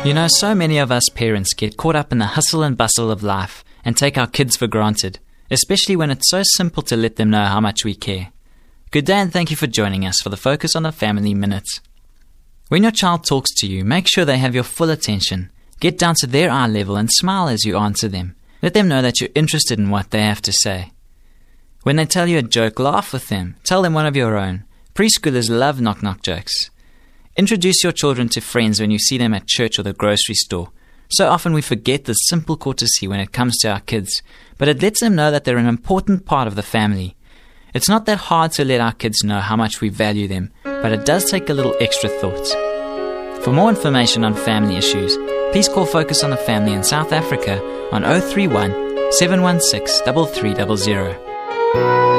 You know, so many of us parents get caught up in the hustle and bustle of life and take our kids for granted, especially when it's so simple to let them know how much we care. Good day and thank you for joining us for the Focus on the Family Minute. When your child talks to you, make sure they have your full attention. Get down to their eye level and smile as you answer them. Let them know that you're interested in what they have to say. When they tell you a joke, laugh with them. Tell them one of your own. Preschoolers love knock-knock jokes. Introduce your children to friends when you see them at church or the grocery store. So often we forget this simple courtesy when it comes to our kids, but it lets them know that they're an important part of the family. It's not that hard to let our kids know how much we value them, but it does take a little extra thought. For more information on family issues, please call Focus on the Family in South Africa on 031 716 3300.